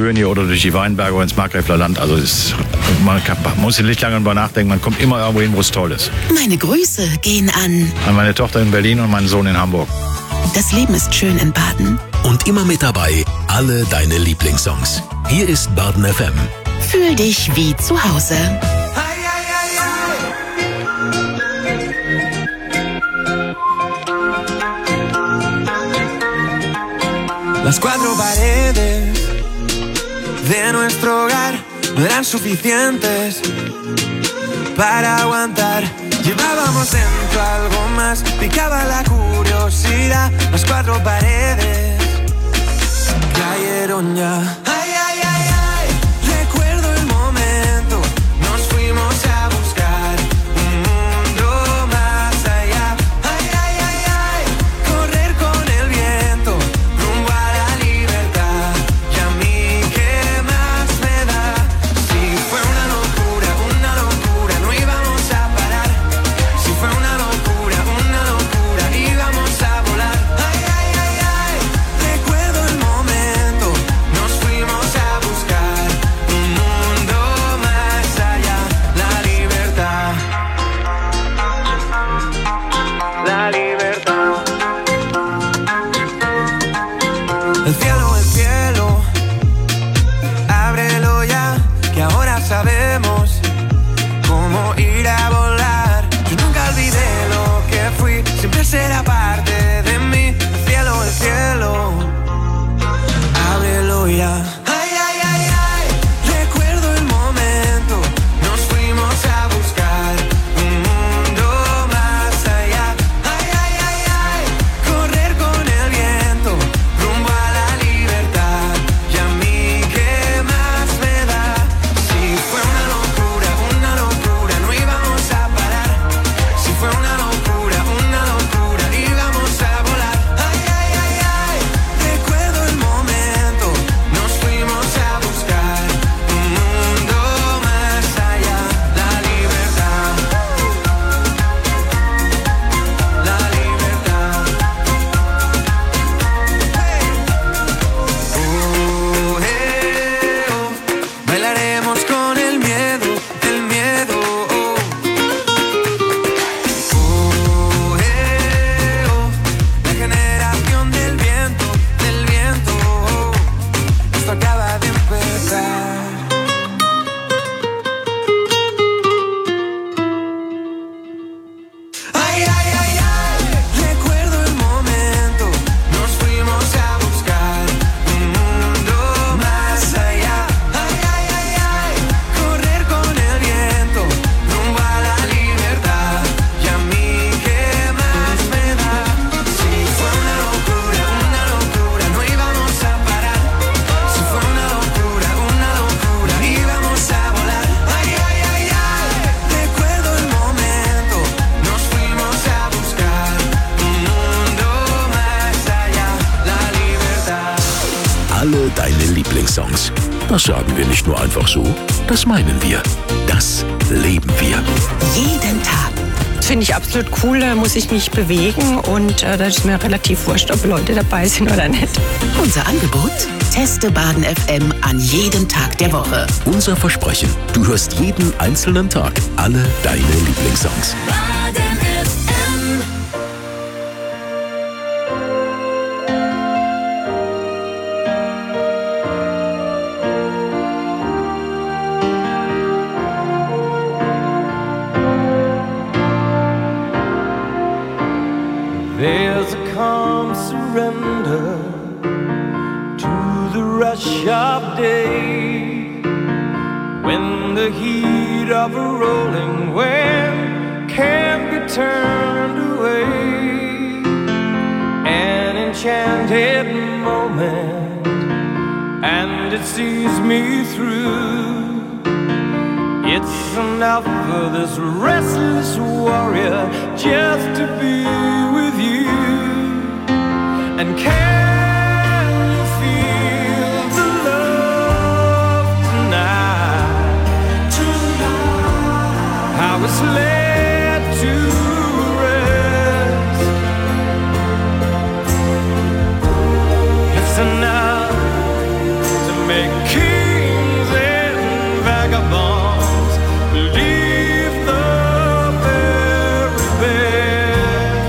Höhen hier oder durch die Weinberge ins Markgräfler Land. Also man muss nicht lange drüber nachdenken, man kommt immer irgendwo hin, wo es toll ist. Meine Grüße gehen an Meine Tochter in Berlin und meinen Sohn in Hamburg. Das Leben ist schön in Baden. Und immer mit dabei alle deine Lieblingssongs. Hier ist Baden FM. Fühl dich wie zu Hause. Las 4 paredes de nuestro hogar no eran suficientes para aguantar. Llevábamos dentro algo más, picaba la curiosidad. Las 4 paredes cayeron ya. Ay, ay, ay, ay, recuerdo el momento. Nos fuimos a buscar un mundo más allá. Ay, ay, ay, ay, correr con el viento rumbo a la libertad. Y a mí, ¿qué más me da? Si fue una locura, no íbamos a parar. Si fue una locura, íbamos a volar. Ay, ay, ay, ay, recuerdo el momento. Nos fuimos a buscar un mundo más allá. La libertad. La libertad. El cielo, ábrelo ya, que ahora sabemos cómo ir a volar. Yo nunca olvidé lo que fui, siempre será parte de mí. El cielo, ábrelo ya. Ay, ay, ay, ay, recuerdo el momento. Nos fuimos a buscar un mundo más allá. Ay, ay, ay, ay, correr con el viento rumbo a la libertad. Y a mí, ¿qué más me da? Si fue una locura, no íbamos a parar. Si fue una locura, íbamos a volar. Ay, ay, ay, ay, recuerdo el momento. Nos fuimos a buscar un mundo más allá. La libertad. La libertad. Bailaremos con el miedo, la generación del viento, esto acaba de empezar. Ay, ay, ay, ay, recuerdo el momento. Nos fuimos a buscar un mundo más allá. Ay, ay, ay, ay, correr con el viento rumbo a la libertad. Y a mí, ¿qué más me da? Si fue una locura, no íbamos a parar. Si fue una locura, íbamos a volar. Ay, ay, ay, ay, recuerdo el momento. Nos fuimos a buscar un mundo más allá. La libertad. Alle deine Lieblingssongs. Das sagen wir nicht nur einfach so, das meinen wir. Das leben wir. Jeden Tag. Finde ich absolut cool, da muss ich mich bewegen und da ist mir relativ wurscht, ob Leute dabei sind oder nicht. Unser Angebot? Teste Baden FM an jedem Tag der Woche. Unser Versprechen, du hörst jeden einzelnen Tag alle deine Lieblingssongs. Baden FM. There's a calm surrender to the rush of day, when the heat of a rolling wave can't be turned away. An enchanted moment, and it sees me through. It's enough for this restless warrior just to be with you. And can you feel the love tonight? How it's laid to rest. It's enough to make kings and vagabonds believe the very best.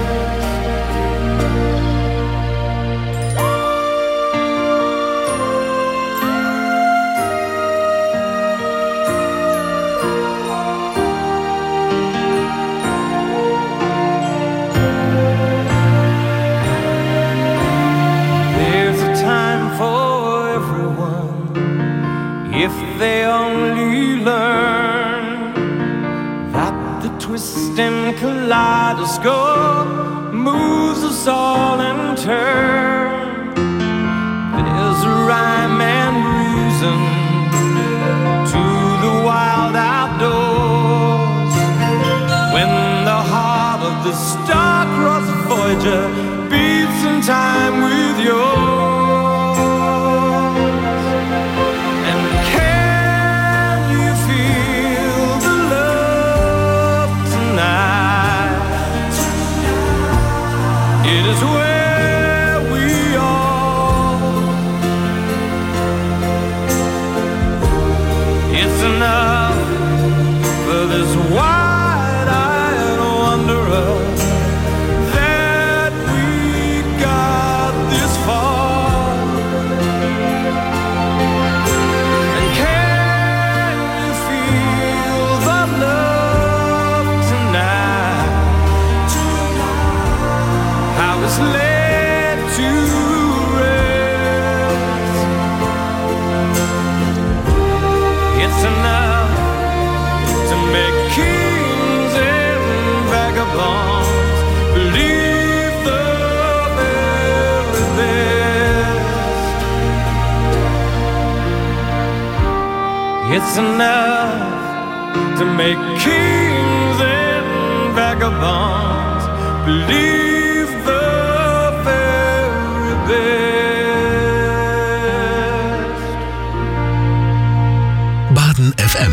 There's a time for everyone if they only learn that the twisting kaleidoscope moves us all in turn. There's a rhyme and reason to the wild outdoors. When the heart of the star-crossed Voyager beats in time with yours. And can you feel the love tonight? It is where we are. It's enough for this wide-eyed wanderer that we got this far. And can you feel the love tonight? How it's led to rest. It's enough to make kings and vagabonds believe the very best. It's enough to make kings and vagabonds believe the very best. Baden FM.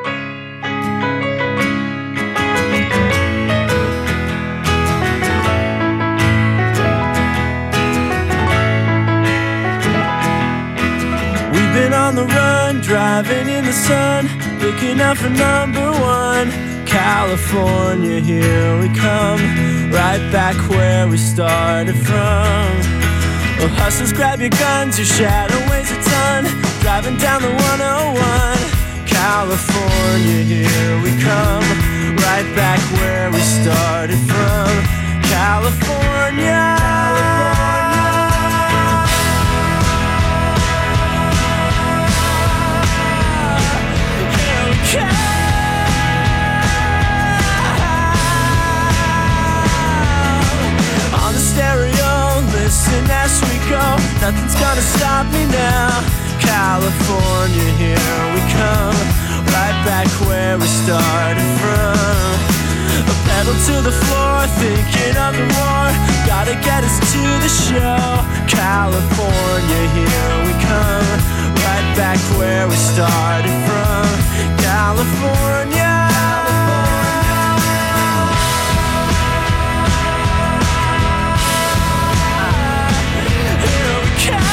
We've been on the run, driving in the sun, looking out for number one. California, here we come, right back where we started from. Well, hustlers, grab your guns, your shadow weighs a ton, driving down the 101. California, here we come, right back where we started from. California. On the stereo, listen as we go. Nothing's gonna stop me now. California, here we come, right back where we started from. A pedal to the floor, thinking of the war. Gotta get us to the show. California, here we come, right back where we started from. California. Here we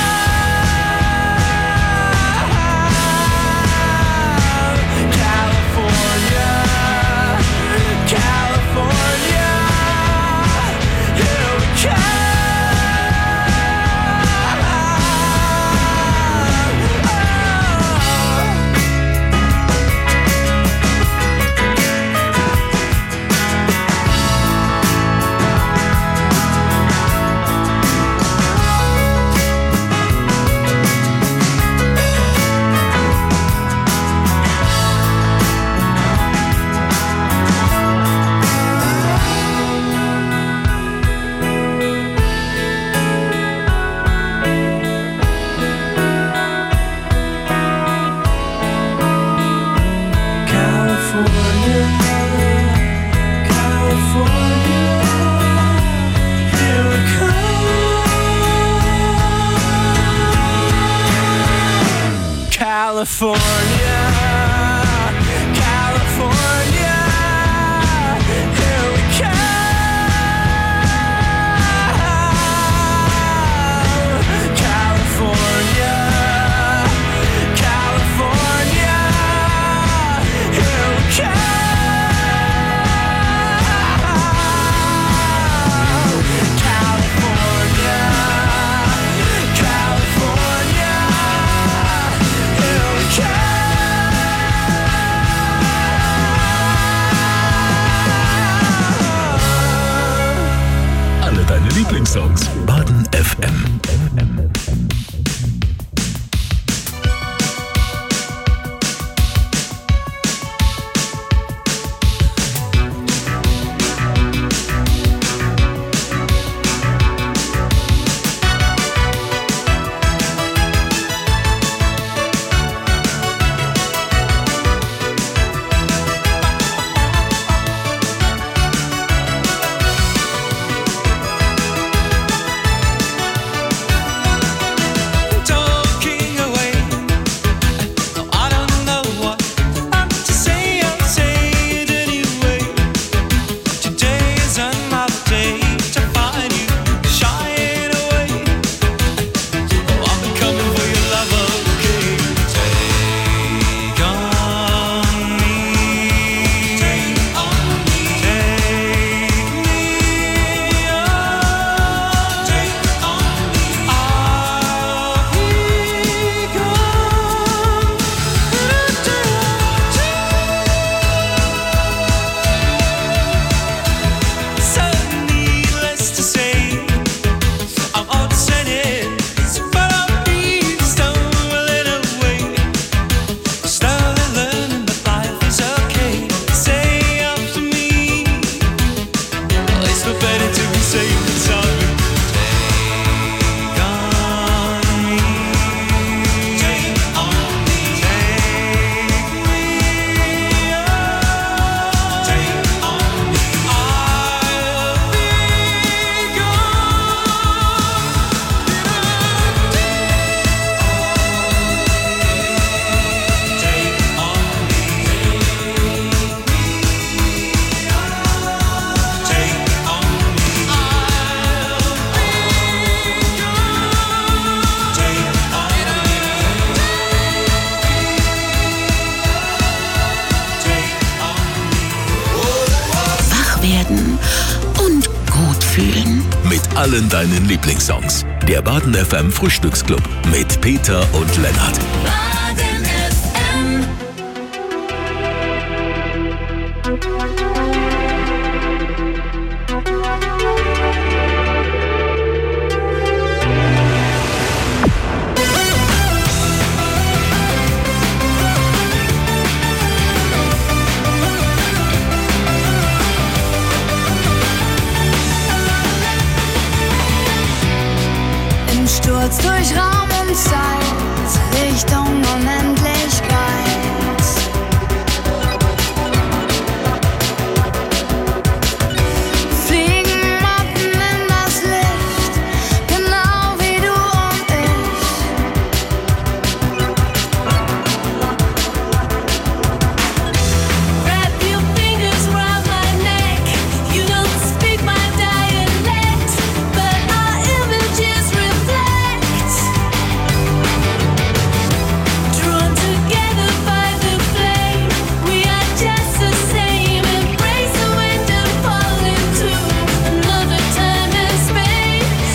come. California. California. Here we come. California, California, here we come. California, allen deinen Lieblingssongs. Der Baden FM Frühstücksclub mit Peter und Lennart. Baden FM. Im Sturz durch Raum und Zeit, Richtung Unendlichkeit. Fliegen Motten in das Licht, genau wie du und ich. Wrap your fingers round my neck. You don't speak my dialect, but our images reflect. Drawn together by the flame, we are just the same. Embrace the wind and fall into another time and space.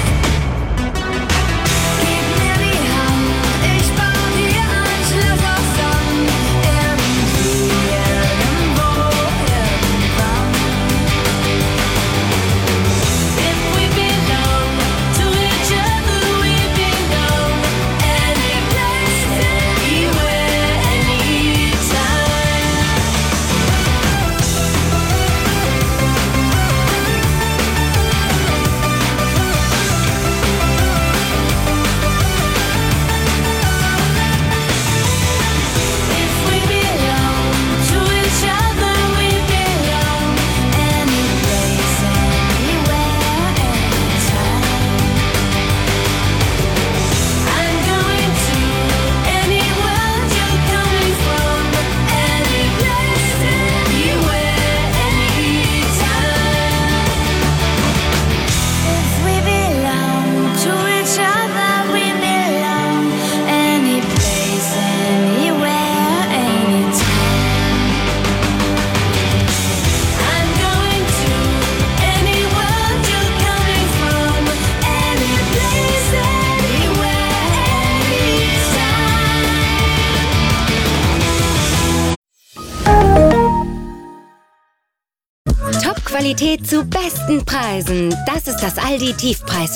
Gib mir die Hand, ich bau dir ein Schlüssel an. Irgendwie, irgendwo, irgendwann. If we belong to each other, we belong any place, anywhere, anytime. If we belong to each other, we belong any place, anywhere, anytime. I'm going to any world you're coming from, any place, anywhere, anytime. If we belong to each other, we belong any place, anywhere, anytime. I'm going to any world you're coming from, any place, anywhere, anytime. Top-Qualität zu besten Preisen. Das ist das Aldi Tiefpreis.